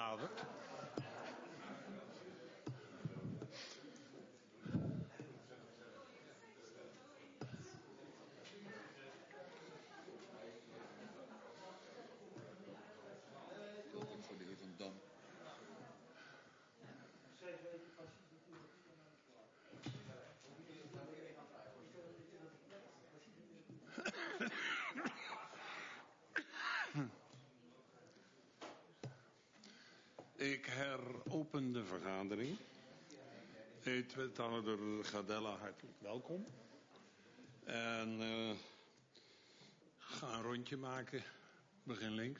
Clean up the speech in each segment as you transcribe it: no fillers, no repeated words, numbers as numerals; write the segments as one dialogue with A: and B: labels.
A: vergadert.
B: Voor de heer Van Dam.
A: Ik heropen de vergadering. Wethouder Gardella, hartelijk welkom. En ga een rondje maken. Begin links.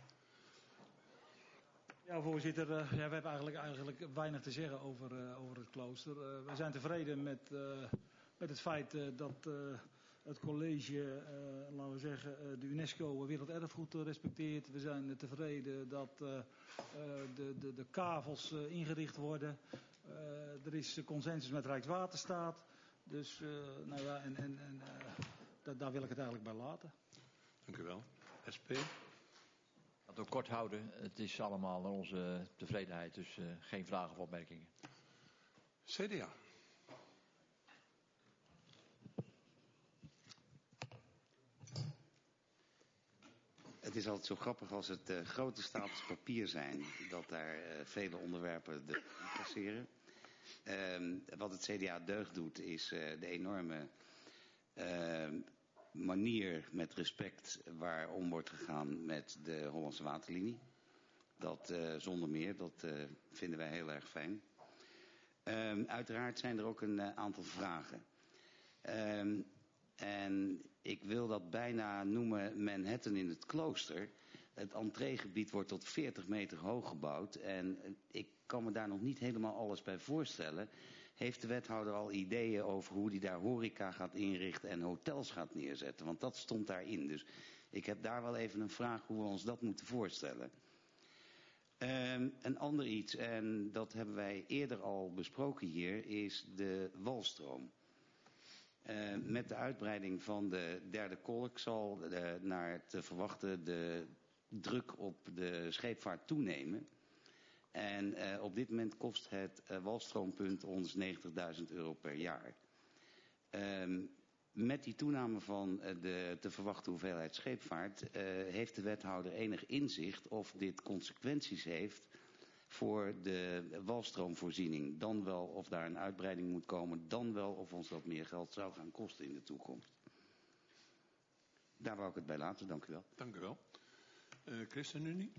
C: Ja, voorzitter. We hebben eigenlijk weinig te zeggen over het klooster. We zijn tevreden met het feit dat het college, laten we zeggen, de UNESCO werelderfgoed respecteert. We zijn tevreden dat de kavels ingericht worden. Er is consensus met Rijkswaterstaat. Dus nou ja, daar wil ik het eigenlijk bij laten.
A: Dank u wel. SP.
D: Ik ga het ook kort houden. Het is allemaal naar onze tevredenheid, dus geen vragen of opmerkingen.
A: CDA.
E: Het is altijd zo grappig als het grote stapels papier zijn, dat daar vele onderwerpen passeren. Wat het CDA deugd doet is de enorme manier met respect waarom wordt gegaan met de Hollandse Waterlinie. Dat zonder meer, dat vinden wij heel erg fijn. Uiteraard zijn er ook een aantal vragen. En ik wil dat bijna noemen Manhattan in het klooster. Het entreegebied wordt tot 40 meter hoog gebouwd. En ik kan me daar nog niet helemaal alles bij voorstellen. Heeft de wethouder al ideeën over hoe hij daar horeca gaat inrichten en hotels gaat neerzetten? Want dat stond daarin. Dus ik heb daar wel even een vraag hoe we ons dat moeten voorstellen. Een ander iets, en dat hebben wij eerder al besproken hier, is de walstroom. Met de uitbreiding van de derde kolk zal naar te verwachten de druk op de scheepvaart toenemen. En op dit moment kost het walstroompunt ons €90.000 per jaar. Met die toename van de te verwachten hoeveelheid scheepvaart heeft de wethouder enig inzicht of dit consequenties heeft voor de walstroomvoorziening. Dan wel of daar een uitbreiding moet komen, dan wel of ons dat meer geld zou gaan kosten in de toekomst. Daar wou ik het bij laten, dank u wel.
A: Dank u wel. ChristenUnie.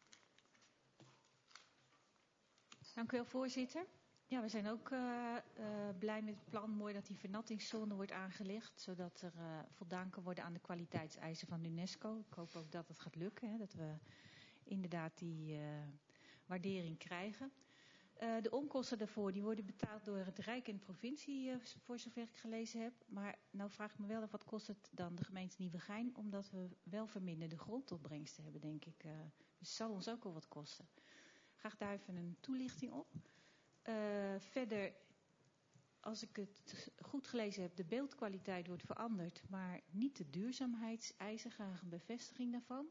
F: Dank u wel, voorzitter. Ja, we zijn ook blij met het plan. Mooi dat die vernattingszone wordt aangelegd, zodat er voldaan kan worden aan de kwaliteitseisen van de UNESCO. Ik hoop ook dat het gaat lukken, hè, dat we inderdaad die waardering krijgen. De onkosten daarvoor die worden betaald door het Rijk en de provincie, voor zover ik gelezen heb. Maar nou vraag ik me wel af, wat kost het dan de gemeente Nieuwegein? Omdat we wel verminderde grondopbrengsten hebben, denk ik. Dus het zal ons ook wel wat kosten. Graag daar even een toelichting op. Verder, als ik het goed gelezen heb, de beeldkwaliteit wordt veranderd, maar niet de duurzaamheidseisen. Graag een bevestiging daarvan.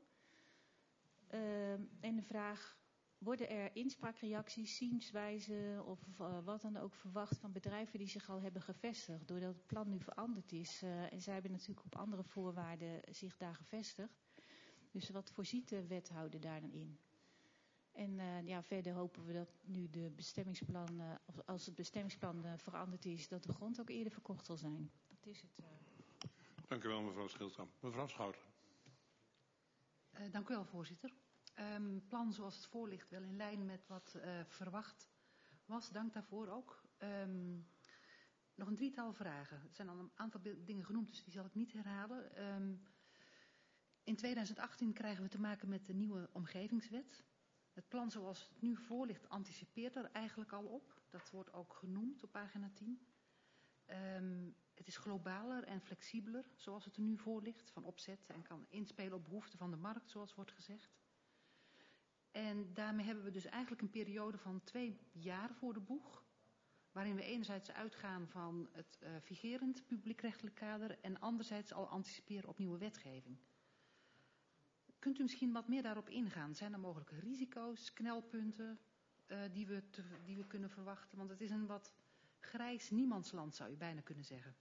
F: En de vraag, worden er inspraakreacties, zienswijzen of wat dan ook verwacht van bedrijven die zich al hebben gevestigd, doordat het plan nu veranderd is. En zij hebben natuurlijk op andere voorwaarden zich daar gevestigd. Dus wat voorziet de wethouder daar dan in? En ja, verder hopen we dat nu de bestemmingsplan, als het bestemmingsplan veranderd is, dat de grond ook eerder verkocht zal zijn. Dat is het.
A: Dank u wel, mevrouw Schildkamp. Mevrouw Schouten.
G: Dank u wel, voorzitter. Plan zoals het voor ligt, wel in lijn met wat verwacht was. Dank daarvoor ook. Nog een drietal vragen. Er zijn al een aantal dingen genoemd, dus die zal ik niet herhalen. In 2018 krijgen we te maken met de nieuwe omgevingswet. Het plan zoals het nu voor ligt anticipeert er eigenlijk al op. Dat wordt ook genoemd op pagina 10. Het is globaler en flexibeler zoals het er nu voor ligt van opzet en kan inspelen op behoeften van de markt zoals wordt gezegd. En daarmee hebben we dus eigenlijk een periode van 2 jaar voor de boeg. Waarin we enerzijds uitgaan van het vigerend publiekrechtelijk kader en anderzijds al anticiperen op nieuwe wetgeving. Kunt u misschien wat meer daarop ingaan? Zijn er mogelijke risico's, knelpunten die we kunnen verwachten? Want het is een wat grijs niemandsland, zou je bijna kunnen zeggen.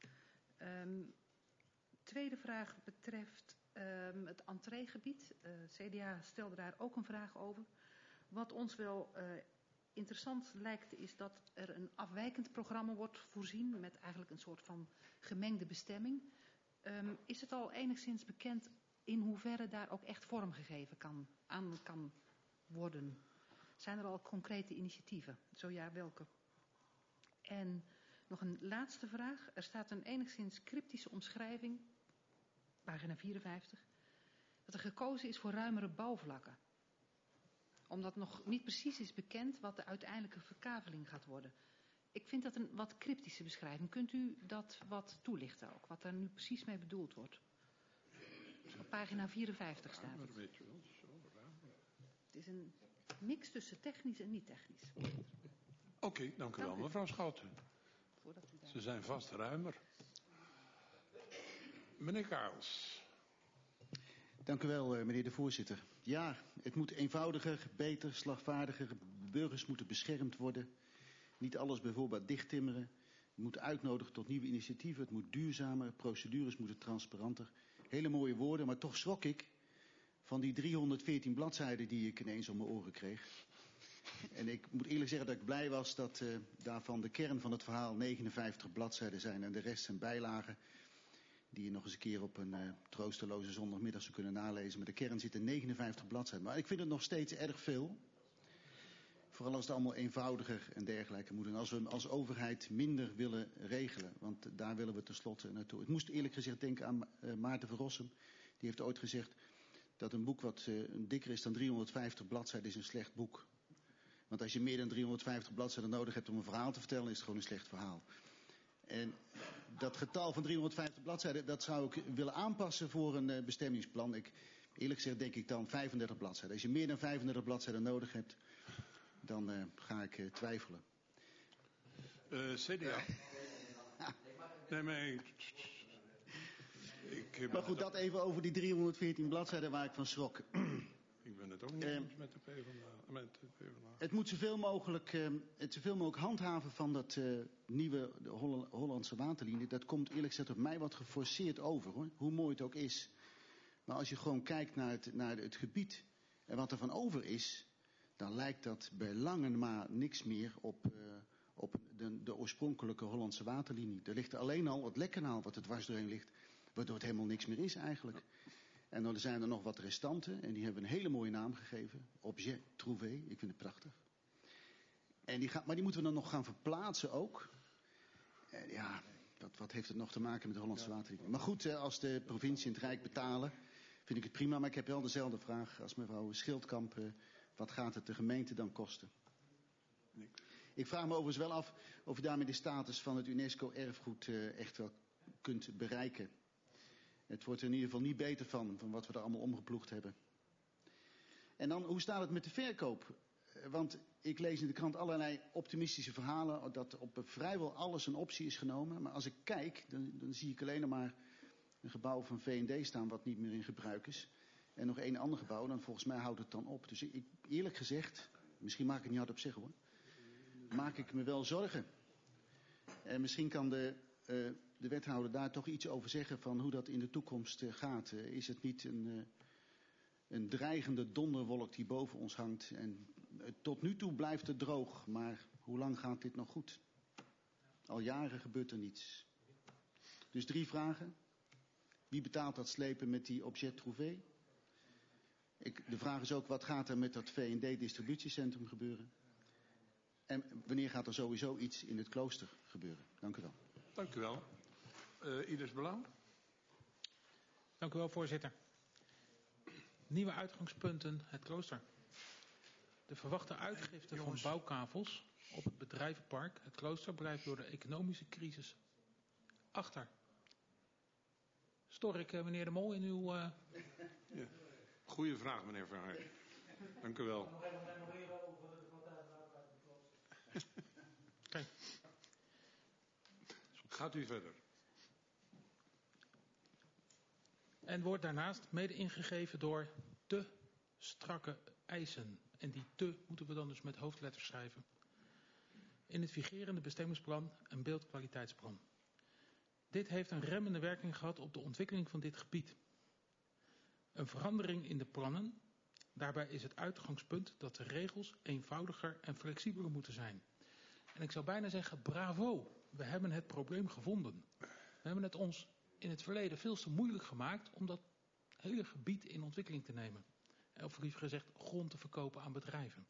G: Tweede vraag betreft het entreegebied. CDA stelde daar ook een vraag over. Wat ons wel interessant lijkt is dat er een afwijkend programma wordt voorzien met eigenlijk een soort van gemengde bestemming. Is het al enigszins bekend in hoeverre daar ook echt vormgegeven kan worden? Zijn er al concrete initiatieven? Zo ja, welke? En nog een laatste vraag. Er staat een enigszins cryptische omschrijving, pagina 54, dat er gekozen is voor ruimere bouwvlakken. Omdat nog niet precies is bekend wat de uiteindelijke verkaveling gaat worden. Ik vind dat een wat cryptische beschrijving. Kunt u dat wat toelichten ook? Wat daar nu precies mee bedoeld wordt? Op pagina 54 staat het. Het is een mix tussen technisch en niet technisch.
A: Oké, dank u wel, mevrouw Schouten. Ze zijn vast ruimer. Meneer Karels.
H: Dank u wel, meneer de voorzitter. Ja, het moet eenvoudiger, beter, slagvaardiger. Burgers moeten beschermd worden. Niet alles bijvoorbeeld dichttimmeren. Je moet uitnodigen tot nieuwe initiatieven. Het moet duurzamer. Procedures moeten transparanter. Hele mooie woorden, maar toch schrok ik van die 314 bladzijden die ik ineens om mijn oren kreeg. En ik moet eerlijk zeggen dat ik blij was dat daarvan de kern van het verhaal 59 bladzijden zijn. En de rest zijn bijlagen die je nog eens een keer op een troosteloze zondagmiddag zou kunnen nalezen. Maar de kern zit in 59 bladzijden. Maar ik vind het nog steeds erg veel. Vooral als het allemaal eenvoudiger en dergelijke moet. En als we als overheid minder willen regelen. Want daar willen we tenslotte naartoe. Ik moest eerlijk gezegd denken aan Maarten van Rossum. Die heeft ooit gezegd dat een boek wat dikker is dan 350 bladzijden is een slecht boek. Want als je meer dan 350 bladzijden nodig hebt om een verhaal te vertellen, is het gewoon een slecht verhaal. En dat getal van 350 bladzijden, dat zou ik willen aanpassen voor een bestemmingsplan. Eerlijk gezegd denk ik dan 35 bladzijden. Als je meer dan 35 bladzijden nodig hebt, dan ga ik twijfelen.
A: CDA. Nee, maar...
H: Maar goed, dat even over die 314 bladzijden waar ik van schrok.
A: Ik ben het ook niet eens met de PvdA.
H: Het moet zoveel mogelijk handhaven van dat nieuwe Hollandse waterlinie. Dat komt eerlijk gezegd op mij wat geforceerd over, hoor. Hoe mooi het ook is. Maar als je gewoon kijkt naar het gebied en wat er van over is, dan lijkt dat bij lange na niks meer op de oorspronkelijke Hollandse waterlinie. Er ligt alleen al het Lekkanaal wat er dwars doorheen ligt, waardoor het helemaal niks meer is eigenlijk. En dan zijn er nog wat restanten en die hebben een hele mooie naam gegeven. Objet trouvé, ik vind het prachtig. Maar die moeten we dan nog gaan verplaatsen ook. Ja, wat heeft het nog te maken met de Hollandse waterlinie? Maar goed, als de provincie en het Rijk betalen, vind ik het prima. Maar ik heb wel dezelfde vraag als mevrouw Schildkamp. Wat gaat het de gemeente dan kosten? Ik vraag me overigens wel af of je daarmee de status van het UNESCO-erfgoed echt wel kunt bereiken. Het wordt er in ieder geval niet beter van wat we er allemaal omgeploegd hebben. En dan, hoe staat het met de verkoop? Want ik lees in de krant allerlei optimistische verhalen dat op vrijwel alles een optie is genomen. Maar als ik kijk, dan zie ik alleen maar een gebouw van V&D staan wat niet meer in gebruik is. En nog één ander gebouw, dan volgens mij houdt het dan op. Dus eerlijk gezegd, misschien mag ik het niet hardop zeggen hoor, maak ik me wel zorgen. En misschien kan de wethouder daar toch iets over zeggen van hoe dat in de toekomst gaat. Is het niet een dreigende donderwolk die boven ons hangt? En tot nu toe blijft het droog, maar hoe lang gaat dit nog goed? Al jaren gebeurt er niets. Dus 3 vragen. Wie betaalt dat slepen met die objet trouvé? De vraag is ook, wat gaat er met dat V&D distributiecentrum gebeuren? En wanneer gaat er sowieso iets in het klooster gebeuren? Dank u wel.
A: Dank u wel. Ieders Belang.
I: Dank u wel, voorzitter. Nieuwe uitgangspunten, het klooster. De verwachte uitgifte van bouwkavels op het bedrijvenpark, het klooster, blijft door de economische crisis achter. Stoor ik meneer De Mol in uw...
A: Ja. Goeie vraag, meneer Verhaar. Dank u wel.
I: Okay.
A: Gaat u verder.
I: En wordt daarnaast mede ingegeven door te strakke eisen. En die te moeten we dan dus met hoofdletters schrijven. In het vigerende bestemmingsplan en beeldkwaliteitsplan. Dit heeft een remmende werking gehad op de ontwikkeling van dit gebied. Een verandering in de plannen. Daarbij is het uitgangspunt dat de regels eenvoudiger en flexibeler moeten zijn. En ik zou bijna zeggen, bravo, we hebben het probleem gevonden. We hebben het ons in het verleden veel te moeilijk gemaakt om dat hele gebied in ontwikkeling te nemen. Of liever gezegd, grond te verkopen aan bedrijven.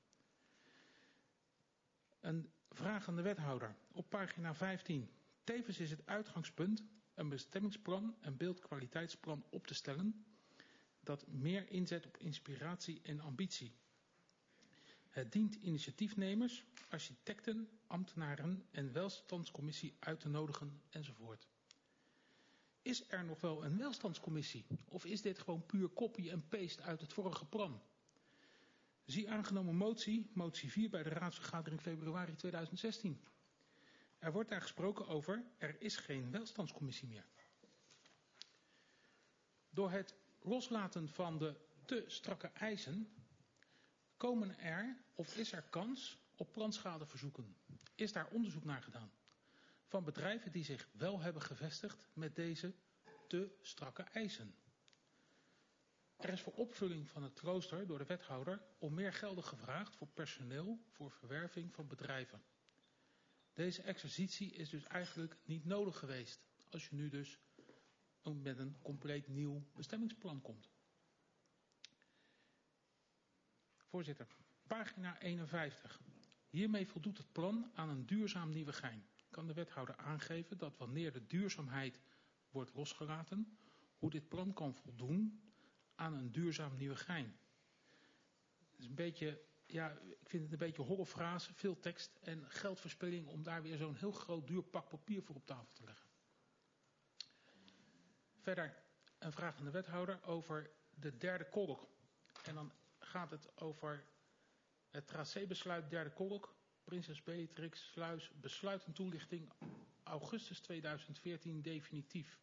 I: Een vraag aan de wethouder op pagina 15. Tevens is het uitgangspunt een bestemmingsplan en beeldkwaliteitsplan op te stellen dat meer inzet op inspiratie en ambitie. Het dient initiatiefnemers, architecten, ambtenaren en welstandscommissie uit te nodigen enzovoort. Is er nog wel een welstandscommissie of is dit gewoon puur copy en paste uit het vorige plan? Zie aangenomen motie 4 bij de raadsvergadering februari 2016. Er wordt daar gesproken over, er is geen welstandscommissie meer. Door het loslaten van de te strakke eisen komen er of is er kans op planschadeverzoeken. Is daar onderzoek naar gedaan van bedrijven die zich wel hebben gevestigd met deze te strakke eisen. Er is voor opvulling van het klooster door de wethouder om meer gelden gevraagd voor personeel voor verwerving van bedrijven. Deze exercitie is dus eigenlijk niet nodig geweest als je nu dus met een compleet nieuw bestemmingsplan komt. Voorzitter, pagina 51. Hiermee voldoet het plan aan een duurzaam Nieuwegein. Kan de wethouder aangeven dat wanneer de duurzaamheid wordt losgelaten, hoe dit plan kan voldoen aan een duurzaam Nieuwegein. Het is een beetje, ja, ik vind het een beetje holle frase, veel tekst en geldverspilling om daar weer zo'n heel groot duur pak papier voor op tafel te leggen. Verder een vraag aan de wethouder over de derde kolk. En dan gaat het over het tracébesluit derde kolk, Prinses Beatrix Sluis, besluit en toelichting augustus 2014 definitief.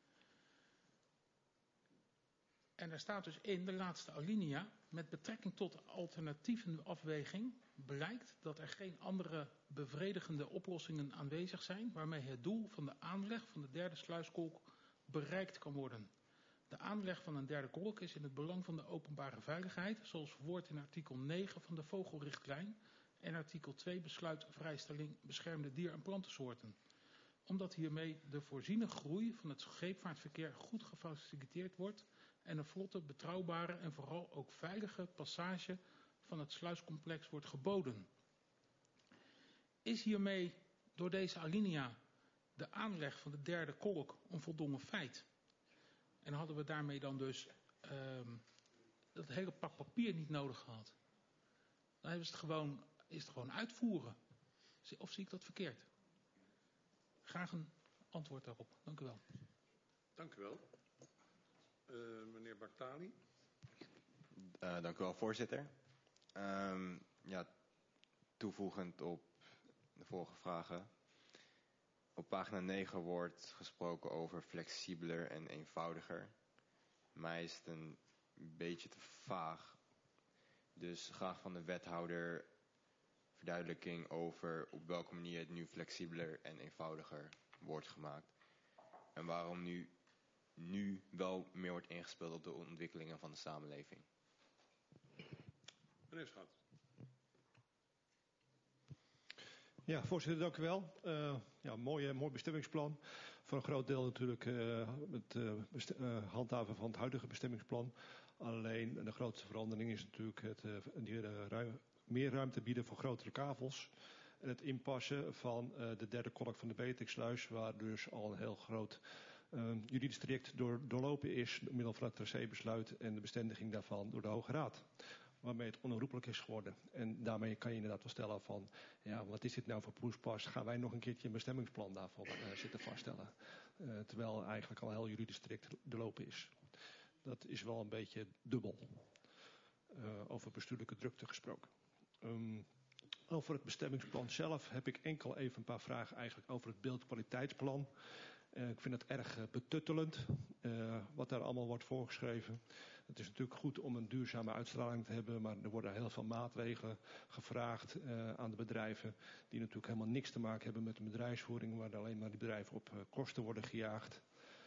I: En er staat dus in de laatste alinea, met betrekking tot alternatievenafweging blijkt dat er geen andere bevredigende oplossingen aanwezig zijn waarmee het doel van de aanleg van de derde sluiskolk bereikt kan worden. De aanleg van een derde kolk is in het belang van de openbare veiligheid, zoals verwoord in artikel 9 van de vogelrichtlijn en artikel 2 besluit vrijstelling beschermde dier- en plantensoorten. Omdat hiermee de voorziene groei van het scheepvaartverkeer goed gefaciliteerd wordt en een vlotte, betrouwbare en vooral ook veilige passage van het sluiscomplex wordt geboden. Is hiermee door deze alinea de aanleg van de derde kolk een voldongen feit? En hadden we daarmee dan dus dat hele pak papier niet nodig gehad? Dan is het gewoon uitvoeren. Of zie ik dat verkeerd? Graag een antwoord daarop. Dank u wel.
A: Dank u wel. Meneer Bartali.
J: Dank u wel, voorzitter. Toevoegend op de vorige vragen. Op pagina 9 wordt gesproken over flexibeler en eenvoudiger. Mij is het een beetje te vaag. Dus graag van de wethouder verduidelijking over op welke manier het nu flexibeler en eenvoudiger wordt gemaakt. En waarom nu wel meer wordt ingespeeld op de ontwikkelingen van de samenleving.
A: Meneer Schout.
K: Ja, voorzitter, dank u wel. Mooi bestemmingsplan. Voor een groot deel natuurlijk het handhaven van het huidige bestemmingsplan. Alleen de grootste verandering is natuurlijk meer ruimte bieden voor grotere kavels. En het inpassen van de derde kolk van de Beatrixsluis, waar dus al een heel groot juridisch traject doorlopen is door middel van het tracébesluit en de bestendiging daarvan door de Hoge Raad. Waarmee het onherroepelijk is geworden. En daarmee kan je inderdaad wel stellen van, ja, wat is dit nou voor poespas? Gaan wij nog een keertje een bestemmingsplan daarvan zitten vaststellen? Terwijl eigenlijk al een heel juridisch traject doorlopen is. Dat is wel een beetje dubbel. Over bestuurlijke drukte gesproken. Over het bestemmingsplan zelf heb ik enkel even een paar vragen eigenlijk over het beeldkwaliteitsplan. Ik vind het erg betuttelend wat daar allemaal wordt voorgeschreven. Het is natuurlijk goed om een duurzame uitstraling te hebben, maar er worden heel veel maatregelen gevraagd aan de bedrijven die natuurlijk helemaal niks te maken hebben met de bedrijfsvoering, waar alleen maar die bedrijven op kosten worden gejaagd.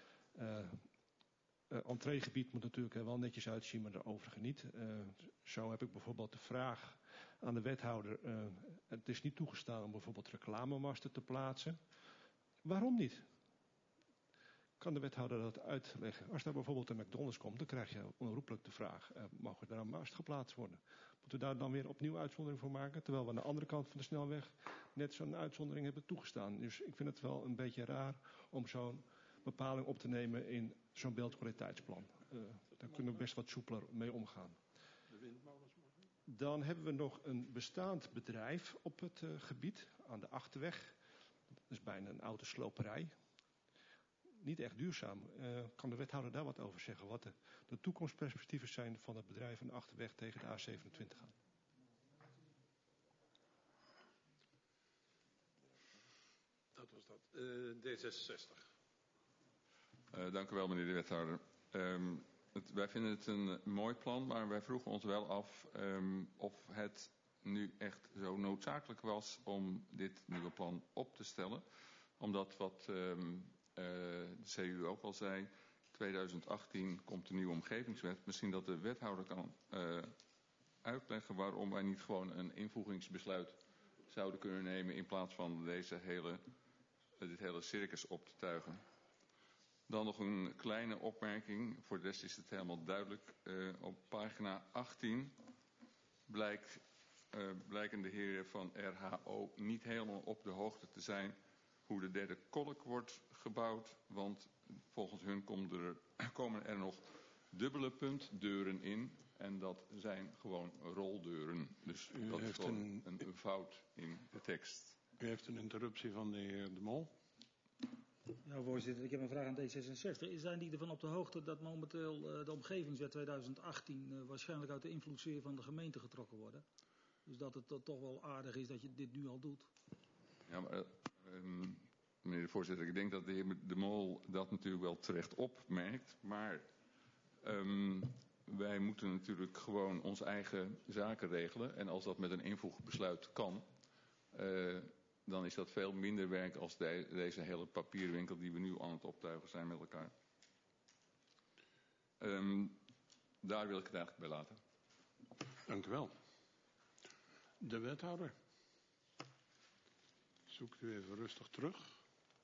K: Entreegebied moet natuurlijk wel netjes uitzien, maar de overige niet. Zo heb ik bijvoorbeeld de vraag aan de wethouder. Het is niet toegestaan om bijvoorbeeld reclamemasten te plaatsen. Waarom niet? Kan de wethouder dat uitleggen? Als daar bijvoorbeeld een McDonald's komt, dan krijg je onherroepelijk de vraag, mogen daar een mast geplaatst worden? Moeten we daar dan weer opnieuw uitzondering voor maken? Terwijl we aan de andere kant van de snelweg net zo'n uitzondering hebben toegestaan. Dus ik vind het wel een beetje raar om zo'n bepaling op te nemen in zo'n beeldkwaliteitsplan. Daar kunnen we best wat soepeler mee omgaan. Dan hebben we nog een bestaand bedrijf op het gebied aan de Achterweg. Dat is bijna een autosloperij. Niet echt duurzaam. Kan de wethouder daar wat over zeggen? Wat de toekomstperspectieven zijn van het bedrijf aan de Achterweg tegen de A27 aan?
A: Dat was dat. D66.
L: Dank u wel, meneer de wethouder. Wij vinden het een mooi plan, maar wij vroegen ons wel af of het nu echt zo noodzakelijk was om dit nieuwe plan op te stellen. Omdat wat de CU ook al zei, 2018 komt de nieuwe omgevingswet. Misschien dat de wethouder kan uitleggen waarom wij niet gewoon een invoegingsbesluit zouden kunnen nemen in plaats van dit hele circus op te tuigen. Dan nog een kleine opmerking, voor de rest is het helemaal duidelijk. Op pagina 18 blijken de heren van RHO niet helemaal op de hoogte te zijn hoe de derde kolk wordt gebouwd. Want volgens hun komen er nog dubbele puntdeuren in. En dat zijn gewoon roldeuren. Dus dat is gewoon een fout in de tekst.
A: U heeft een interruptie van de heer De Mol.
C: Ja, voorzitter, ik heb een vraag aan D66. Zijn die ervan op de hoogte dat momenteel de omgevingswet 2018 waarschijnlijk uit de invloedssfeer van de gemeente getrokken wordt? Dus dat het toch wel aardig is dat je dit nu al doet?
L: Ja, maar meneer de voorzitter, ik denk dat de heer De Mol dat natuurlijk wel terecht opmerkt. Maar wij moeten natuurlijk gewoon onze eigen zaken regelen. En als dat met een invoegbesluit kan, dan is dat veel minder werk als deze hele papierwinkel die we nu aan het optuigen zijn met elkaar. Daar wil ik het eigenlijk bij laten.
A: Dank u wel. De wethouder. Zoekt u even rustig terug.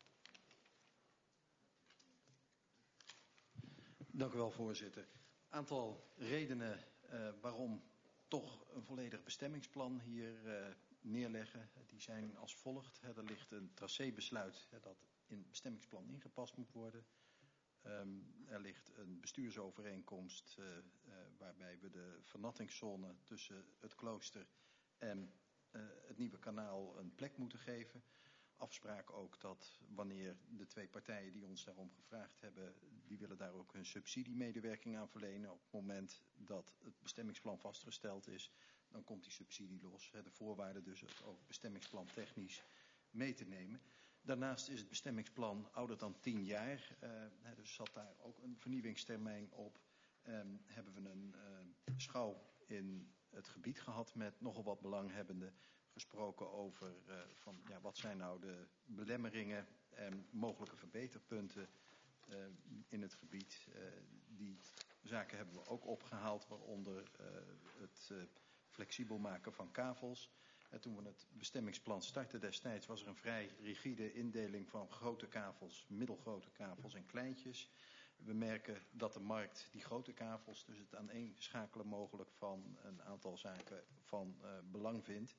M: Dank u wel, voorzitter. Aantal redenen waarom toch een volledig bestemmingsplan hier neerleggen. Die zijn als volgt. Er ligt een tracébesluit dat in het bestemmingsplan ingepast moet worden. Er ligt een bestuursovereenkomst waarbij we de vernattingszone tussen het klooster en het nieuwe kanaal een plek moeten geven. Afspraak ook dat wanneer de twee partijen die ons daarom gevraagd hebben, die willen daar ook hun subsidiemedewerking aan verlenen. Op het moment dat het bestemmingsplan vastgesteld is, dan komt die subsidie los. De voorwaarde dus het ook bestemmingsplan technisch mee te nemen. Daarnaast is het bestemmingsplan ouder dan 10 jaar. Dus zat daar ook een vernieuwingstermijn op. Hebben we een schouw in het gebied gehad met nogal wat belanghebbenden. Gesproken over wat zijn nou de belemmeringen en mogelijke verbeterpunten in het gebied. Die zaken hebben we ook opgehaald, waaronder het flexibel maken van kavels. Toen we het bestemmingsplan startten destijds was er een vrij rigide indeling van grote kavels, middelgrote kavels en kleintjes. We merken dat de markt die grote kavels, dus het aaneenschakelen mogelijk van een aantal zaken van belang vindt.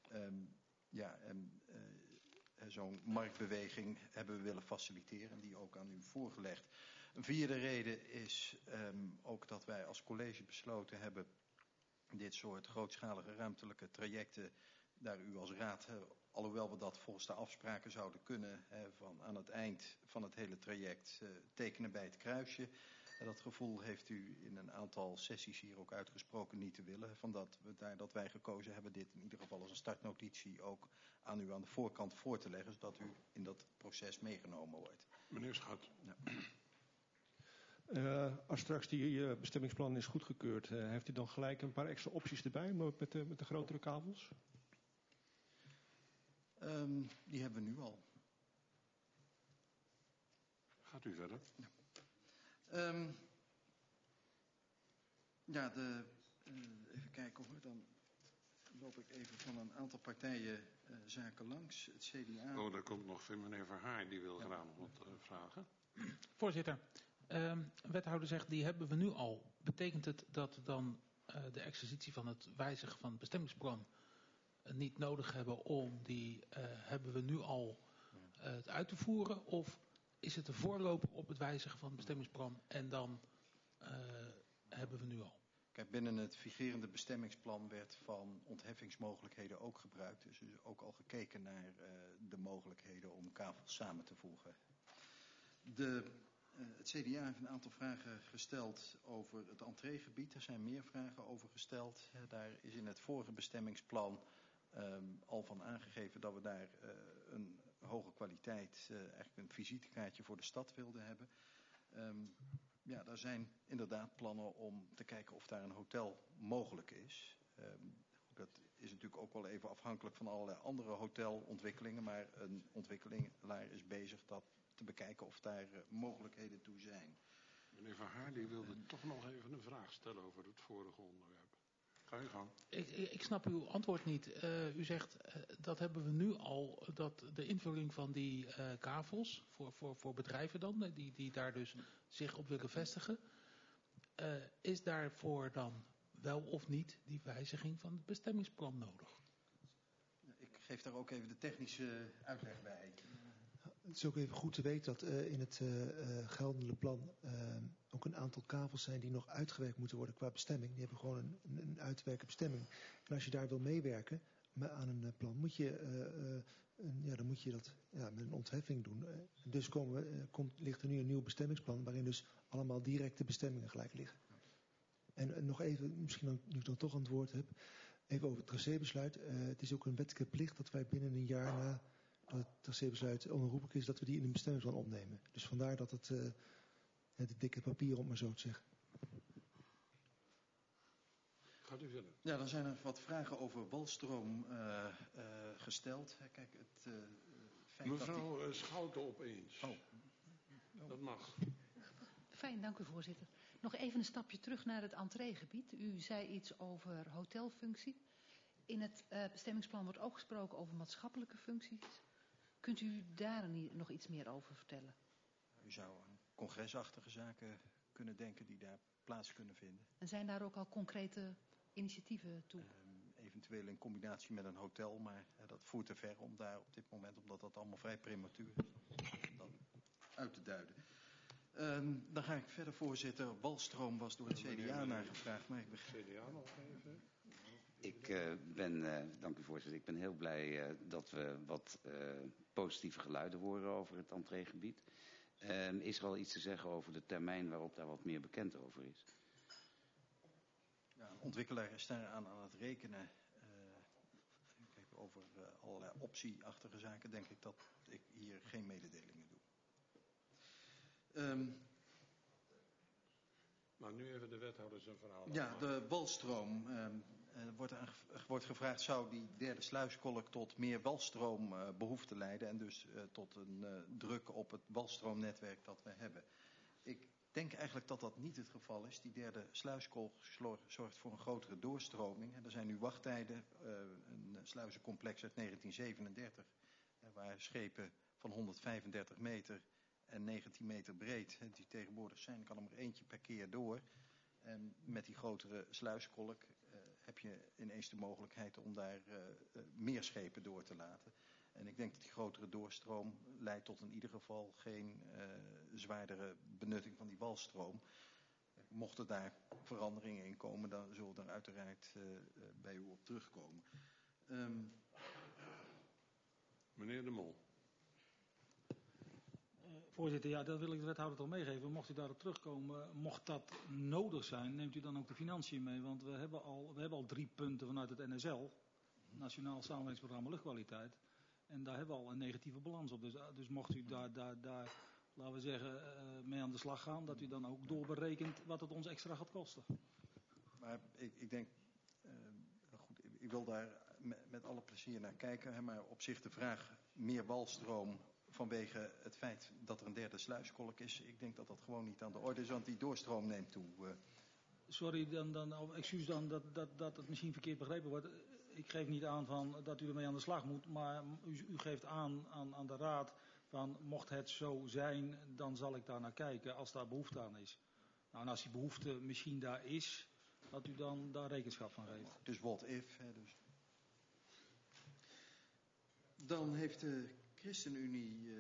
M: Zo'n marktbeweging hebben we willen faciliteren, die ook aan u voorgelegd. Een vierde reden is ook dat wij als college besloten hebben dit soort grootschalige ruimtelijke trajecten, daar u als raad, alhoewel we dat volgens de afspraken zouden kunnen, van aan het eind van het hele traject tekenen bij het kruisje. Dat gevoel heeft u in een aantal sessies hier ook uitgesproken niet te willen. Vandaar dat wij gekozen hebben dit in ieder geval als een startnotitie ook aan u aan de voorkant voor te leggen, zodat u in dat proces meegenomen wordt.
A: Meneer Schout.
M: Ja.
K: Als straks die bestemmingsplan is goedgekeurd, heeft u dan gelijk een paar extra opties erbij met de grotere kavels?
M: Die hebben we nu al.
A: Gaat u verder?
M: Ja. Even kijken hoor, dan loop ik even van een aantal partijen zaken langs. Het CDA.
A: Oh, daar komt nog meneer Verhaar, die wil graag nog wat vragen.
I: Voorzitter, wethouder zegt, die hebben we nu al. Betekent het dat dan de exercitie van het wijzigen van het bestemmingsplan niet nodig hebben om die hebben we nu al het uit te voeren? Of is het een voorloper op het wijzigen van het bestemmingsplan en dan hebben we nu al?
M: Kijk, binnen het vigerende bestemmingsplan werd van ontheffingsmogelijkheden ook gebruikt. Dus er is ook al gekeken naar de mogelijkheden om kavels samen te voegen. Het CDA heeft een aantal vragen gesteld over het entreegebied. Er zijn meer vragen over gesteld. Daar is in het vorige bestemmingsplan al van aangegeven dat we daar een hoge kwaliteit, eigenlijk een visitekaartje voor de stad wilden hebben. Daar zijn inderdaad plannen om te kijken of daar een hotel mogelijk is. Dat is natuurlijk ook wel even afhankelijk van allerlei andere hotelontwikkelingen, maar een ontwikkelaar is bezig dat te bekijken of daar mogelijkheden toe zijn.
A: Meneer Verhaar, die wilde toch nog even een vraag stellen over het vorige onderwerp. Ga je gang.
I: Ik snap uw antwoord niet. U zegt, dat hebben we nu al, dat de invulling van die kavels, voor bedrijven dan, die daar dus zich op willen vestigen, is daarvoor dan wel of niet die wijziging van het bestemmingsplan nodig?
M: Ik geef daar ook even de technische uitleg bij.
N: Het is ook even goed te weten dat in het geldende plan ook een aantal kavels zijn die nog uitgewerkt moeten worden qua bestemming. Die hebben gewoon een uitwerken bestemming. En als je daar wil meewerken aan een plan, moet je, dan moet je dat met een ontheffing doen. Dus ligt er nu een nieuw bestemmingsplan waarin dus allemaal directe bestemmingen gelijk liggen. En nog even, misschien nu ik dan toch aan het woord heb, even over het tracébesluit. Het is ook een wettelijke plicht dat wij binnen een jaar na dat het tracébesluit onherroepelijk is, dat we die in een bestemmingsplan opnemen. Dus vandaar dat het dikke papier, om maar zo te zeggen.
A: Gaat u verder.
M: Ja, dan zijn er wat vragen over walstroom gesteld. Kijk, het feit
A: Mevrouw
M: dat
A: Schouten opeens.
M: Oh.
A: Dat mag.
G: Fijn, dank u voorzitter. Nog even een stapje terug naar het entreegebied. U zei iets over hotelfunctie. In het bestemmingsplan wordt ook gesproken over maatschappelijke functies. Kunt u daar nog iets meer over vertellen?
M: U zou aan congresachtige zaken kunnen denken die daar plaats kunnen vinden.
G: En zijn daar ook al concrete initiatieven toe?
M: Eventueel in combinatie met een hotel, maar dat voert te ver om daar op dit moment, omdat dat allemaal vrij prematuur is, dan uit te duiden. Dan ga ik verder, voorzitter. Walstroom was door het CDA nagevraagd, maar ik begrijp.
A: CDA nog even.
E: Ik dank u voorzitter. Ik ben heel blij dat we wat positieve geluiden horen over het entreegebied. Is er al iets te zeggen over de termijn waarop daar wat meer bekend over is?
M: Ja, een ontwikkelaar is daar aan het rekenen. Over allerlei optieachtige zaken denk ik dat ik hier geen mededelingen doe.
A: Maar nu even de wethouder zijn verhaal.
M: Ja, de walstroom. Wordt gevraagd, zou die derde sluiskolk tot meer walstroom behoefte leiden en dus tot een druk op het walstroomnetwerk dat we hebben. Ik denk eigenlijk dat dat niet het geval is. Die derde sluiskolk zorgt voor een grotere doorstroming. Er zijn nu wachttijden, een sluizencomplex uit 1937, waar schepen van 135 meter en 19 meter breed, die tegenwoordig zijn, kan er maar eentje per keer door. En met die grotere sluiskolk heb je ineens de mogelijkheid om daar meer schepen door te laten. En ik denk dat die grotere doorstroom leidt tot in ieder geval geen zwaardere benutting van die walstroom. Mochten daar veranderingen in komen, dan zullen we daar uiteraard bij u op terugkomen.
A: Meneer De Mol.
C: Voorzitter, ja, dat wil ik de wethouder toch meegeven. Mocht u daarop terugkomen, mocht dat nodig zijn, neemt u dan ook de financiën mee. Want we hebben al 3 punten vanuit het NSL, Nationaal Samenwerkingsprogramma Luchtkwaliteit. En daar hebben we al een negatieve balans op. Dus mocht u daar laten we zeggen, mee aan de slag gaan, dat u dan ook doorberekent wat het ons extra gaat kosten.
M: Maar ik denk, goed, ik wil daar met alle plezier naar kijken. Hè, maar op zich de vraag meer walstroom vanwege het feit dat er een derde sluiskolk is. Ik denk dat dat gewoon niet aan de orde is, want die doorstroom neemt toe.
C: Sorry, excuus dan dat het misschien verkeerd begrepen wordt. Ik geef niet aan van dat u ermee aan de slag moet, maar u geeft aan de raad van mocht het zo zijn, dan zal ik daar naar kijken als daar behoefte aan is. Nou, en als die behoefte misschien daar is, dat u dan daar rekenschap van geeft.
M: Dus what if. Hè, dus. Dan heeft de ChristenUnie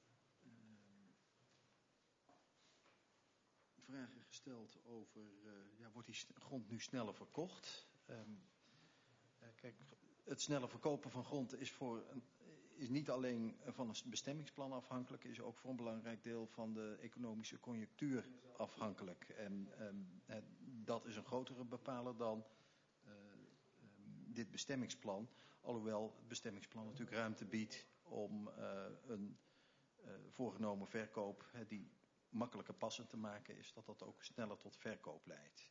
M: vragen gesteld over, wordt die grond nu sneller verkocht? Kijk, het sneller verkopen van grond is niet alleen van een bestemmingsplan afhankelijk, is ook voor een belangrijk deel van de economische conjunctuur afhankelijk. En dat is een grotere bepaler dan dit bestemmingsplan. Alhoewel het bestemmingsplan natuurlijk ruimte biedt om een voorgenomen verkoop die makkelijker passend te maken is, dat ook sneller tot verkoop leidt.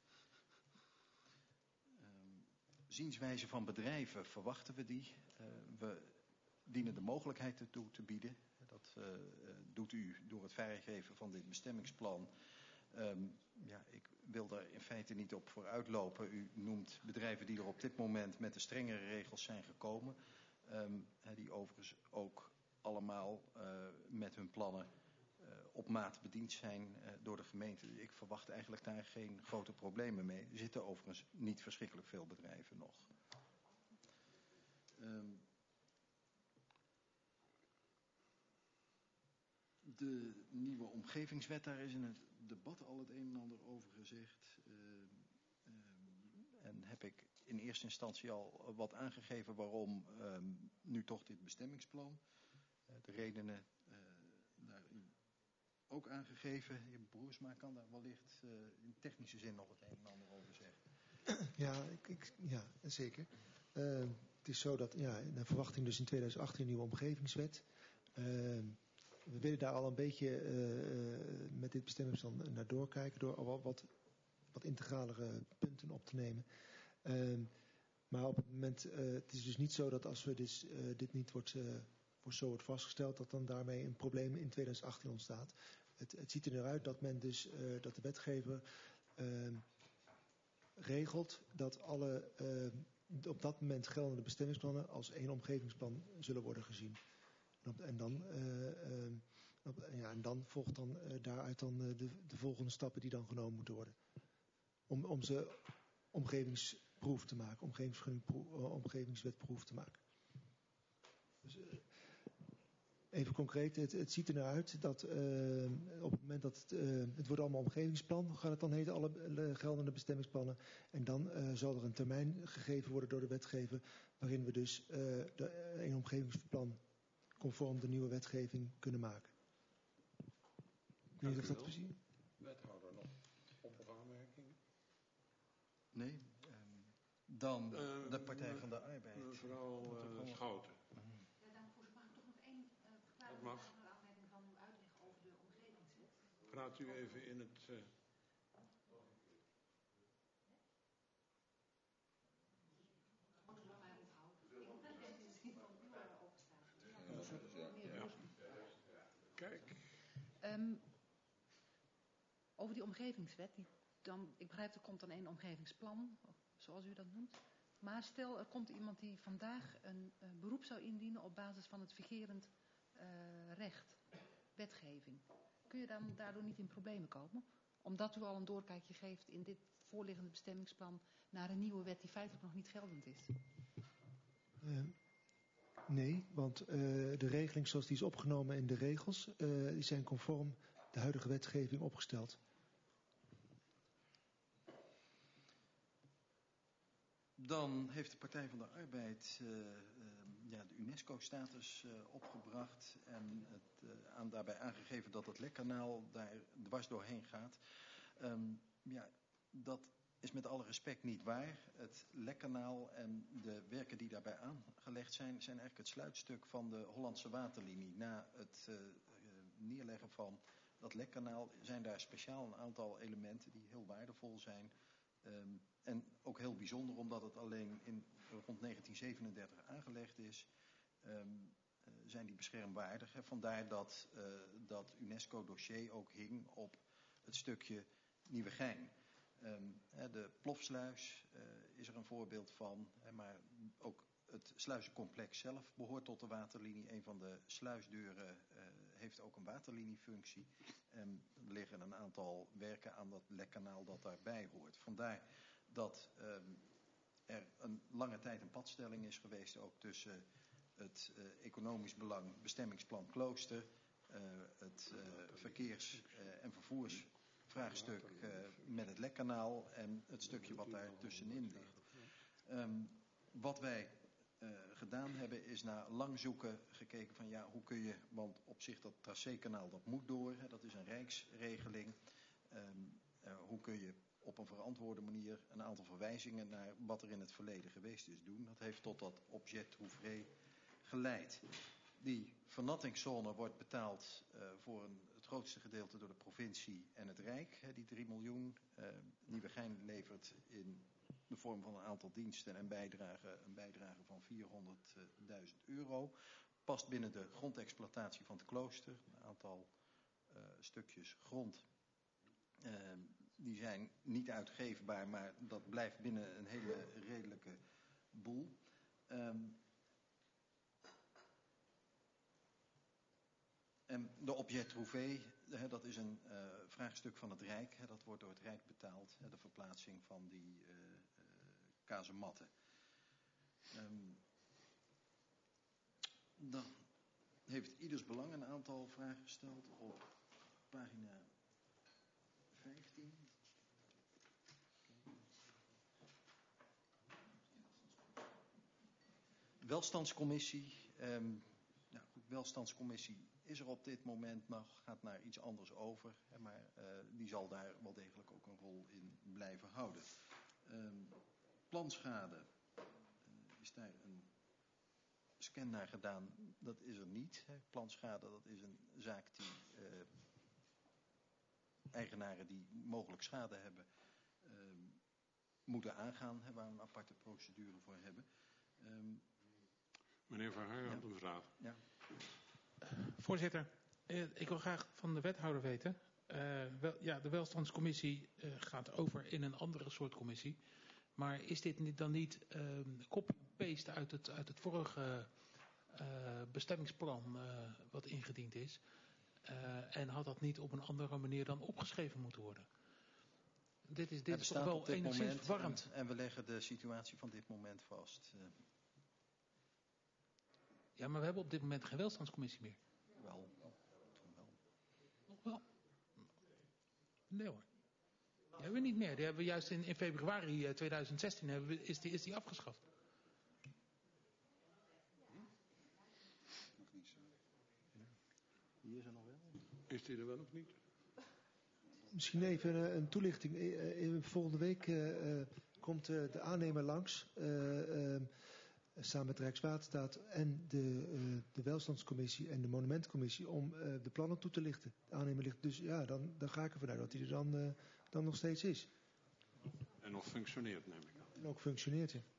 M: Zienswijze van bedrijven verwachten we die. We dienen de mogelijkheid ertoe te bieden. Dat doet u door het vrijgeven van dit bestemmingsplan. Ik wil daar in feite niet op vooruitlopen. U noemt bedrijven die er op dit moment met de strengere regels zijn gekomen. Die overigens ook allemaal met hun plannen op maat bediend zijn door de gemeente. Ik verwacht eigenlijk daar geen grote problemen mee. Er zitten overigens niet verschrikkelijk veel bedrijven nog. De nieuwe omgevingswet, daar is in het debat al het een en ander over gezegd. En heb ik in eerste instantie al wat aangegeven waarom nu toch dit bestemmingsplan. De redenen daarin ook aangegeven. De heer Broersma kan daar wellicht in technische zin nog het een en ander over zeggen.
N: Ja, zeker. Het is zo dat naar verwachting dus in 2018 een nieuwe omgevingswet. We willen daar al een beetje met dit bestemmingsplan naar doorkijken door al wat integralere punten op te nemen. Maar op het moment, het is dus niet zo dat als we dit niet wordt vastgesteld, dat dan daarmee een probleem in 2018 ontstaat. Het ziet er naar uit dat men dus, dat de wetgever regelt dat alle op dat moment geldende bestemmingsplannen als één omgevingsplan zullen worden gezien. En dan volgt dan daaruit dan de volgende stappen die dan genomen moeten worden. Om ze omgevingsproef te maken, omgevingswetproef te maken. Dus, even concreet, het ziet er naar uit dat op het moment dat het wordt allemaal omgevingsplan, gaat het dan heten alle geldende bestemmingsplannen. En dan zal er een termijn gegeven worden door de wetgever, waarin we dus een omgevingsplan conform de nieuwe wetgeving kunnen maken. Ik weet niet of dat precies.
A: Wethouder nog op of aanmerkingen?
M: Nee. Dan de Partij van de Arbeid.
A: Mevrouw Schouten.
G: Ja, dank voor. Mag ik toch nog één
A: Dat mag.
G: naar aanleiding van uw uitleg over de omgevingswet?
A: Praat u even in het... Kijk.
G: Over die omgevingswet, ik begrijp er komt dan één omgevingsplan, zoals u dat noemt. Maar stel er komt iemand die vandaag een beroep zou indienen op basis van het vigerend recht, wetgeving. Kun je dan daardoor niet in problemen komen? Omdat u al een doorkijkje geeft in dit voorliggende bestemmingsplan naar een nieuwe wet die feitelijk nog niet geldend is.
N: Nee, want de regeling zoals die is opgenomen in de regels, die zijn conform de huidige wetgeving opgesteld.
M: Dan heeft de Partij van de Arbeid de UNESCO-status opgebracht en daarbij aangegeven dat het Lekkanaal daar dwars doorheen gaat. Dat is met alle respect niet waar. Het Lekkanaal en de werken die daarbij aangelegd zijn eigenlijk het sluitstuk van de Hollandse waterlinie. Na het neerleggen van dat Lekkanaal zijn daar speciaal een aantal elementen die heel waardevol zijn. En ook heel bijzonder omdat het alleen rond 1937 aangelegd is, zijn die beschermwaardig. Vandaar dat UNESCO-dossier ook hing op het stukje Nieuwegein. De Plofsluis is er een voorbeeld van, maar ook het sluizencomplex zelf behoort tot de waterlinie. Een van de sluisdeuren heeft ook een waterliniefunctie. Er liggen een aantal werken aan dat Lekkanaal dat daarbij hoort. Vandaar dat er een lange tijd een padstelling is geweest ook tussen het economisch belang bestemmingsplan Klooster, het verkeers- en vervoersvraagstuk met het Lekkanaal en het stukje wat daar tussenin ligt. Wat wij gedaan hebben is na lang zoeken gekeken van hoe kun je, want op zich dat tracékanaal dat moet door, dat is een rijksregeling. Hoe kun je op een verantwoorde manier een aantal verwijzingen naar wat er in het verleden geweest is doen. Dat heeft tot dat objet Hoevré geleid. Die vernattingszone wordt betaald voor het grootste gedeelte door de provincie en het Rijk. Die 3 miljoen. Nieuwegein levert in de vorm van een aantal diensten en een bijdrage van €400.000. Past binnen de grondexploitatie van het klooster. Een aantal stukjes grond. Die zijn niet uitgeefbaar, maar dat blijft binnen een hele redelijke boel. En de objet Hoevré, dat is een vraagstuk van het Rijk. Dat wordt door het Rijk betaald, de verplaatsing van die kazematten. Dan heeft Ieders Belang een aantal vragen gesteld op pagina 15. Welstandscommissie. Welstandscommissie is er op dit moment nog, gaat naar iets anders over. Maar die zal daar wel degelijk ook een rol in blijven houden. Planschade. Is daar een scan naar gedaan? Dat is er niet. Planschade, dat is een zaak die eigenaren die mogelijk schade hebben moeten aangaan, waar we een aparte procedure voor hebben.
A: Meneer Van Haar had een vraag.
M: Ja.
I: Voorzitter, ik wil graag van de wethouder weten. De welstandscommissie gaat over in een andere soort commissie. Maar is dit dan niet copy-paste uit het vorige bestemmingsplan wat ingediend is? En had dat niet op een andere manier dan opgeschreven moeten worden? Dit is toch wel enigszins verwarrend.
M: En we leggen de situatie van dit moment vast.
I: Ja, maar we hebben op dit moment geen welstandscommissie meer.
M: Wel, toen wel.
I: Nog wel? Nee hoor. Die hebben we niet meer. Die hebben we juist in februari 2016 is die afgeschaft.
M: Nog niet zo. Hier is er nog wel.
A: Is die er wel of niet?
N: Misschien even een toelichting. Volgende week komt de aannemer langs. Samen met Rijkswaterstaat en de welstandscommissie en de monumentencommissie om de plannen toe te lichten. De aannemer ligt dus, dan ga ik ervan uit dat hij er dan nog steeds is.
A: En nog functioneert, neem ik aan.
N: En ook functioneert, ja.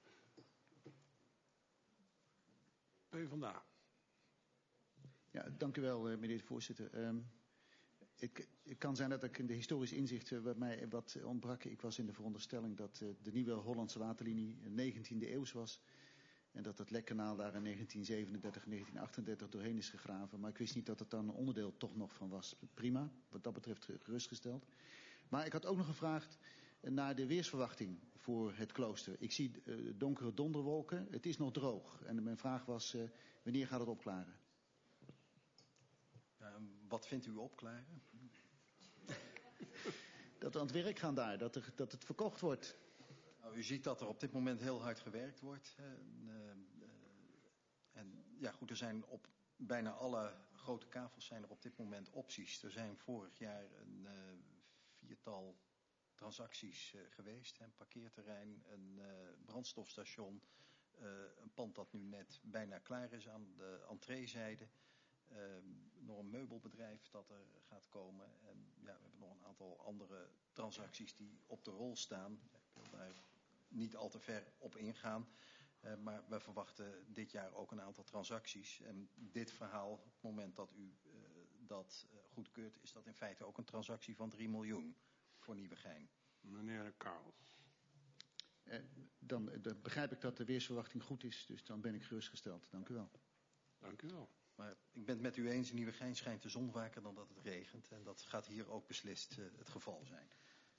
A: PvdA.
H: Ja, dank u wel, meneer de voorzitter. Het kan zijn dat ik in de historisch inzicht bij mij wat ontbrak. Ik was in de veronderstelling dat de nieuwe Hollandse waterlinie 19e eeuws was. En dat het Lekkanaal daar in 1937, 1938 doorheen is gegraven. Maar ik wist niet dat het dan een onderdeel toch nog van was. Prima, wat dat betreft gerustgesteld. Maar ik had ook nog gevraagd naar de weersverwachting voor het klooster. Ik zie donkere donderwolken. Het is nog droog. En mijn vraag was, wanneer gaat het opklaren?
M: Wat vindt u opklaren?
H: Dat we aan het werk gaan daar, dat het verkocht wordt.
M: Nou, u ziet dat er op dit moment heel hard gewerkt wordt. En ja, goed, er zijn op bijna alle grote kavels zijn er op dit moment opties. Er zijn vorig jaar een viertal transacties geweest. Een parkeerterrein, een brandstofstation, een pand dat nu net bijna klaar is aan de entreezijde. Nog een meubelbedrijf dat er gaat komen. En ja, we hebben nog een aantal andere transacties die op de rol staan. Ik wil daar niet al te ver op ingaan. Maar we verwachten dit jaar ook een aantal transacties. En dit verhaal, op het moment dat u dat goedkeurt, is dat in feite ook een transactie van 3 miljoen voor Nieuwegein.
A: Meneer Karel.
H: Dan begrijp ik dat de weersverwachting goed is, dus dan ben ik gerustgesteld. Dank u wel.
A: Dank u wel.
M: Maar ik ben het met u eens, in Nieuwegein schijnt de zon vaker dan dat het regent. En dat gaat hier ook beslist het geval zijn.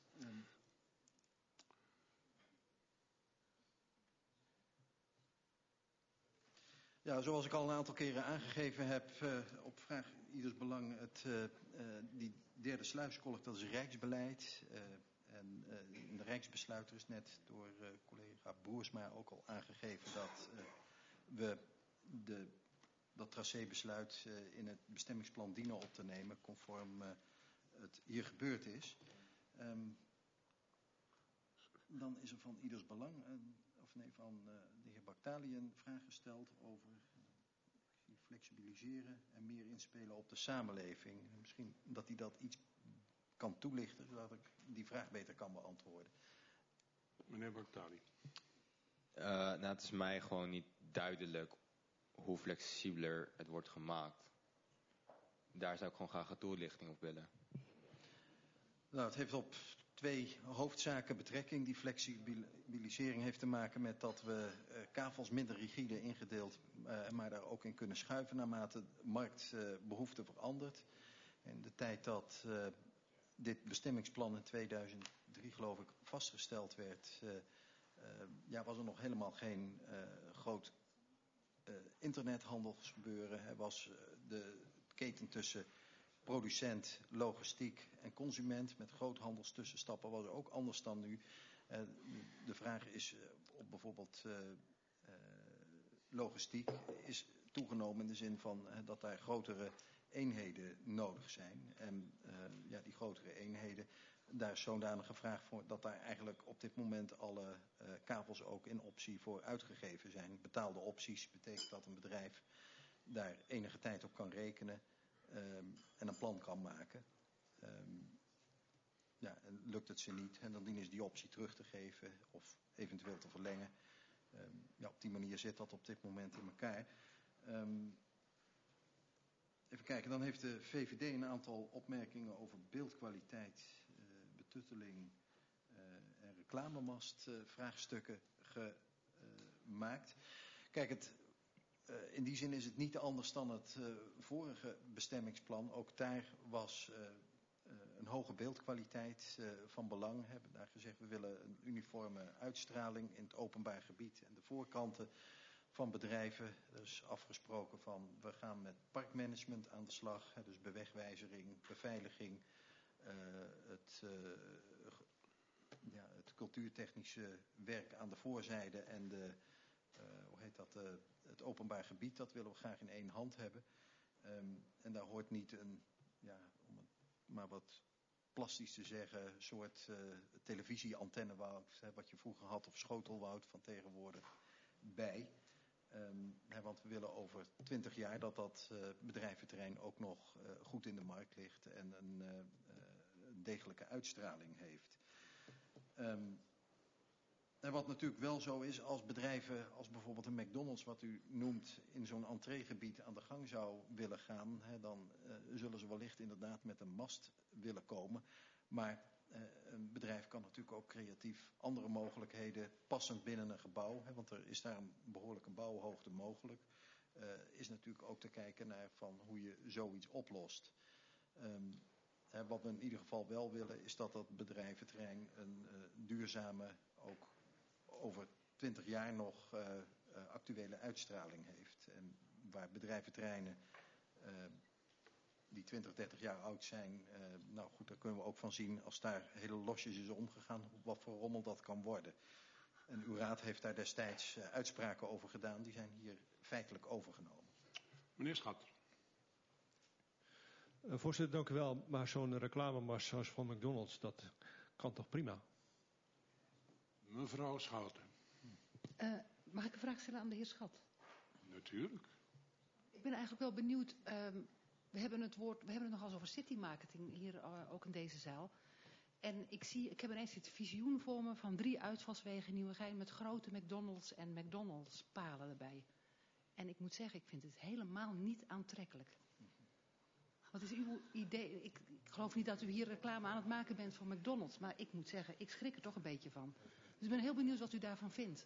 M: Ja, zoals ik al een aantal keren aangegeven heb, op vraag ieders belang, die derde sluiskolk, dat is rijksbeleid. En in de rijksbesluiter is net door collega Boersma ook al aangegeven dat we dat tracébesluit in het bestemmingsplan dienen op te nemen, conform het hier gebeurd is. Dan is er van ieders belang, van de heer Baktali een vraag gesteld over flexibiliseren en meer inspelen op de samenleving. Misschien dat hij dat iets kan toelichten, zodat ik die vraag beter kan beantwoorden.
A: Meneer Baktali.
J: Nou, het is mij gewoon niet duidelijk hoe flexibeler het wordt gemaakt. Daar zou ik gewoon graag een toelichting op willen.
M: Nou, het heeft op 2 hoofdzaken betrekking. Die flexibilisering heeft te maken met dat we kavels minder rigide ingedeeld, maar daar ook in kunnen schuiven naarmate de marktbehoefte verandert. In de tijd dat dit bestemmingsplan in 2003 geloof ik vastgesteld werd, was er nog helemaal geen groot internethandelsgebeuren. Er was de keten tussen producent, logistiek en consument met groothandelstussenstappen was ook anders dan nu. De vraag is op bijvoorbeeld logistiek is toegenomen in de zin van dat daar grotere eenheden nodig zijn. En die grotere eenheden, daar is zodanige vraag voor dat daar eigenlijk op dit moment alle kavels ook in optie voor uitgegeven zijn. Betaalde opties betekent dat een bedrijf daar enige tijd op kan rekenen en een plan kan maken. En lukt het ze niet, en dan dienen ze die optie terug te geven of eventueel te verlengen. Op die manier zit dat op dit moment in elkaar. Even kijken, dan heeft de VVD een aantal opmerkingen over beeldkwaliteit, betutteling en reclamemast vraagstukken gemaakt. Kijk, in die zin is het niet anders dan het vorige bestemmingsplan. Ook daar was een hoge beeldkwaliteit van belang. We hebben daar gezegd, we willen een uniforme uitstraling in het openbaar gebied en de voorkanten van bedrijven. Er is afgesproken van, we gaan met parkmanagement aan de slag. Dus bewegwijzering, beveiliging, het cultuurtechnische werk aan de voorzijde en het openbaar gebied, dat willen we graag in één hand hebben. En daar hoort niet een, om het maar wat plastisch te zeggen, een soort televisieantennewoud, wat je vroeger had, of schotelwoud van tegenwoordig, bij. Want we willen over 20 jaar dat bedrijventerrein ook nog goed in de markt ligt en een degelijke uitstraling heeft. En wat natuurlijk wel zo is, als bedrijven als bijvoorbeeld een McDonald's, wat u noemt, in zo'n entreegebied aan de gang zou willen gaan, dan zullen ze wellicht inderdaad met een mast willen komen. Maar een bedrijf kan natuurlijk ook creatief andere mogelijkheden, passend binnen een gebouw, want er is daar een behoorlijke bouwhoogte mogelijk, is natuurlijk ook te kijken naar van hoe je zoiets oplost. Wat we in ieder geval wel willen, is dat dat bedrijventerrein een duurzame, ook over 20 jaar nog actuele uitstraling heeft. En waar bedrijventerreinen die 20, 30 jaar oud zijn, daar kunnen we ook van zien als daar hele losjes is omgegaan, wat voor rommel dat kan worden. En uw raad heeft daar destijds uitspraken over gedaan. Die zijn hier feitelijk overgenomen.
A: Meneer Schat.
K: Voorzitter, dank u wel. Maar zo'n reclamemars zoals van McDonald's, dat kan toch prima?
A: Mevrouw Schouten.
G: Mag ik een vraag stellen aan de heer Schat?
A: Natuurlijk.
G: Ik ben eigenlijk wel benieuwd. We hebben het nogal eens over citymarketing hier ook in deze zaal. En ik heb ineens het visioen voor me van 3 uitvalswegen in Nieuwegein met grote McDonald's en McDonald's palen erbij. En ik moet zeggen, ik vind het helemaal niet aantrekkelijk. Wat is uw idee? Ik geloof niet dat u hier reclame aan het maken bent voor McDonald's. Maar ik moet zeggen, ik schrik er toch een beetje van. Dus ik ben heel benieuwd wat u daarvan vindt.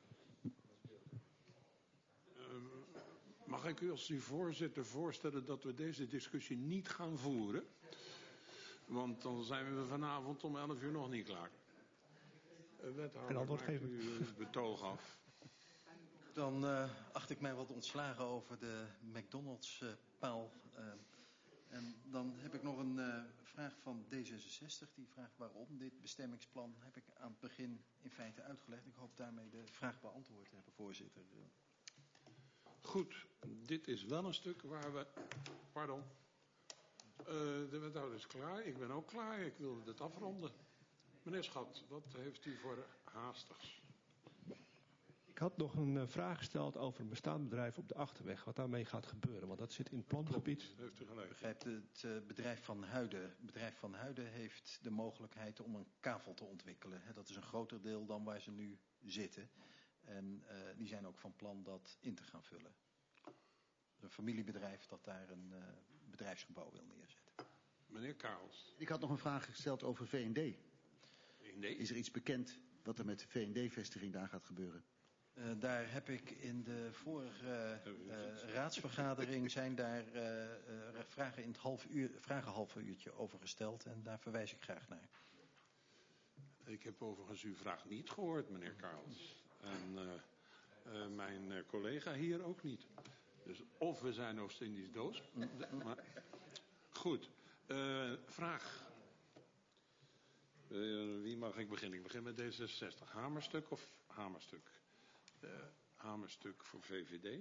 A: Mag ik u als uw voorzitter voorstellen dat we deze discussie niet gaan voeren? Want dan zijn we vanavond om 11 uur nog niet klaar. Wethouder, maakt u het betoog af.
M: Dan acht ik mij wat ontslagen over de McDonald's-paal. En dan heb ik nog een vraag van D66. Die vraagt waarom dit bestemmingsplan heb ik aan het begin in feite uitgelegd. Ik hoop daarmee de vraag beantwoord te hebben, voorzitter.
A: Goed, dit is wel een stuk waar we... Pardon. De wethouder is klaar. Ik ben ook klaar. Ik wil het afronden. Meneer Schat, wat heeft u voor haastigs?
K: Ik had nog een vraag gesteld over een bestaand bedrijf op de Achterweg. Wat daarmee gaat gebeuren, want dat zit in het plangebied.
A: Heeft u gelijk.
M: Begrijpt het bedrijf van Huiden heeft de mogelijkheid om een kavel te ontwikkelen. Dat is een groter deel dan waar ze nu zitten. En die zijn ook van plan dat in te gaan vullen. Een familiebedrijf dat daar een bedrijfsgebouw wil neerzetten.
A: Meneer Karels.
H: Ik had nog een vraag gesteld over V&D.
A: V&D?
H: Is er iets bekend wat er met de V&D-vestiging daar gaat gebeuren?
M: Daar heb ik in de vorige raadsvergadering zijn daar vragen in het half uurtje over gesteld. En daar verwijs ik graag naar.
A: Ik heb overigens uw vraag niet gehoord, meneer Karels. En mijn collega hier ook niet. Dus of we zijn Oost-Indisch doos. Maar goed. Vraag. Wie mag ik beginnen? Ik begin met D66. Hamerstuk of Hamerstuk? Hamerstuk voor VVD.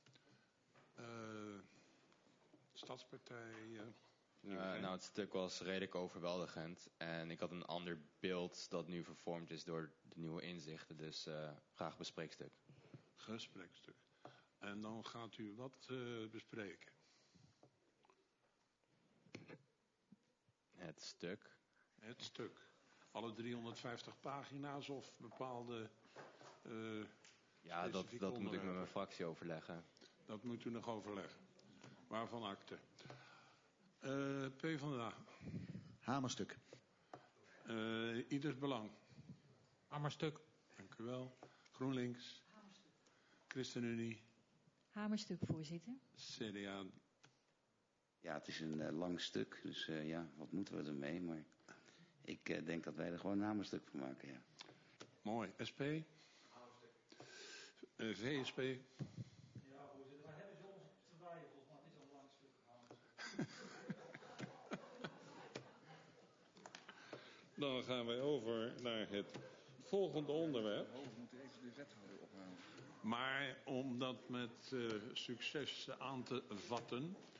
A: Stadspartij.
J: Nou, het stuk was redelijk overweldigend. En ik had een ander beeld dat nu vervormd is door de nieuwe inzichten. Dus graag bespreekstuk.
A: Gesprekstuk. En dan gaat u wat bespreken?
J: Het stuk.
A: Het stuk. Alle 350 pagina's of bepaalde...
J: ja, dat moet ik met mijn fractie overleggen.
A: Dat moet u nog overleggen. Waarvan akte? PvdA.
H: Hamerstuk.
A: Ieders Belang.
I: Hamerstuk.
A: Dank u wel. GroenLinks. ChristenUnie.
F: Hamerstuk, voorzitter.
A: CDA.
E: Ja, het is een lang stuk, dus ja, wat moeten we ermee? Maar ik denk dat wij er gewoon een hamerstuk van maken, ja.
A: Mooi. SP? VSP?
C: Ja, voorzitter, wij hebben ze ons verwijderd, maar het is al een lang stuk
A: Dan gaan wij over naar het volgende onderwerp.
B: We moeten even de wethouder ophalen.
A: Maar om dat met succes aan te vatten,